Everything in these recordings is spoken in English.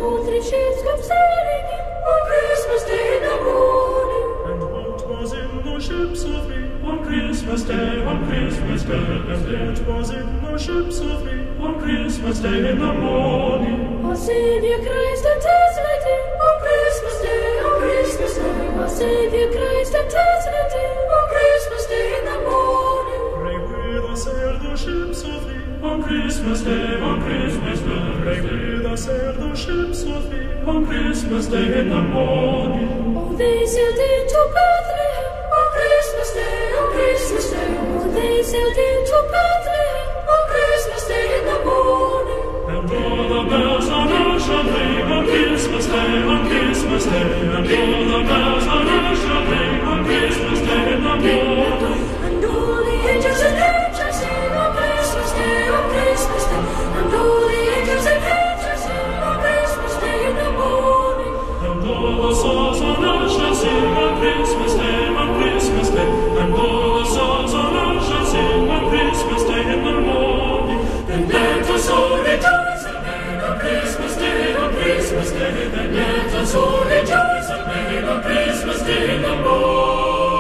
Christmas Day in the morning. And what was in the ships of me on Christmas Day, on Christmas Day? And it was in the ships of me on Christmas Day in the morning. Our Savior Christ anticipated on Christmas Day, on Christmas Day. Our Savior Christ anticipated on Christmas Day in the morning. Pray with us sail the ships of thee on Christmas Day, on Christmas Day. Pray with us sail the ships of thee on Christmas Day in the morning. Oh, they sailed into Bethlehem on Christmas Day, on Christmas Day. Oh, they sailed into Bethlehem on Christmas Day in the morning. And all the bells on earth shall ring on Christmas Day, on Christmas Day. And all the bells on earth shall ring on Christmas Day in the morning. And all the angels in heaven shall sing on Christmas Day, on Christmas Day. And all the angels in heaven shall sing on Christmas Day in the morning. And all the souls on earth shall sing on Christmas Day, on Christmas Day. And all the souls on earth shall sing on Christmas Day in the morning. Then let us all rejoice and make on Christmas Day, on Christmas Day. Then let us all rejoice and make on Christmas Day in the morning.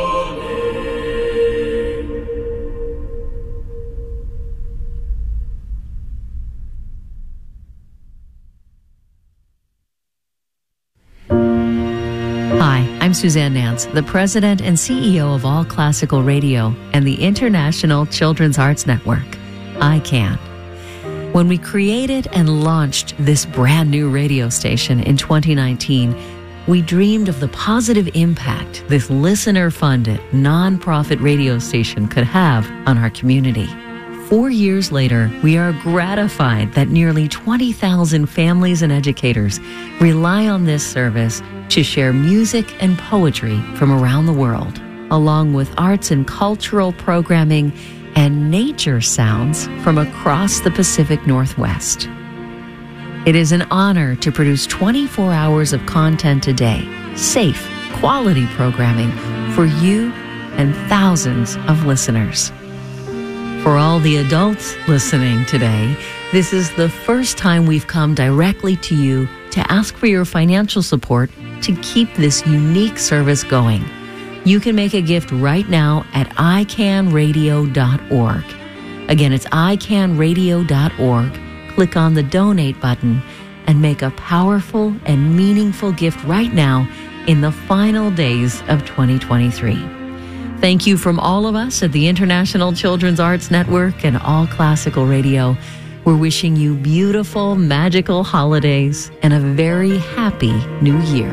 Hi, I'm Suzanne Nance, the president and CEO of All Classical Radio and the International Children's Arts Network, ICANN. When we created and launched this brand new radio station in 2019, we dreamed of the positive impact this listener-funded, nonprofit radio station could have on our community. 4 years later, we are gratified that nearly 20,000 families and educators rely on this service to share music and poetry from around the world, along with arts and cultural programming and nature sounds from across the Pacific Northwest. It is an honor to produce 24 hours of content a day, safe, quality programming for you and thousands of listeners. For all the adults listening today, this is the first time we've come directly to you to ask for your financial support to keep this unique service going. You can make a gift right now at iCanRadio.org. Again, it's iCanRadio.org. Click on the donate button and make a powerful and meaningful gift right now in the final days of 2023. Thank you from all of us at the International Children's Arts Network and All Classical Radio. We're wishing you beautiful, magical holidays and a very happy new year.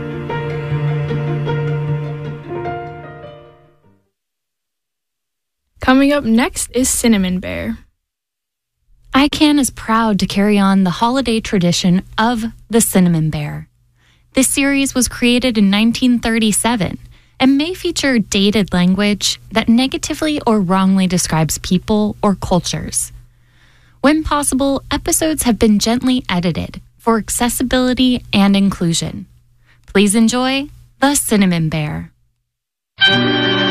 Coming up next is Cinnamon Bear. ICANN is proud to carry on the holiday tradition of the Cinnamon Bear. This series was created in 1937 and may feature dated language that negatively or wrongly describes people or cultures. When possible, episodes have been gently edited for accessibility and inclusion. Please enjoy The Cinnamon Bear.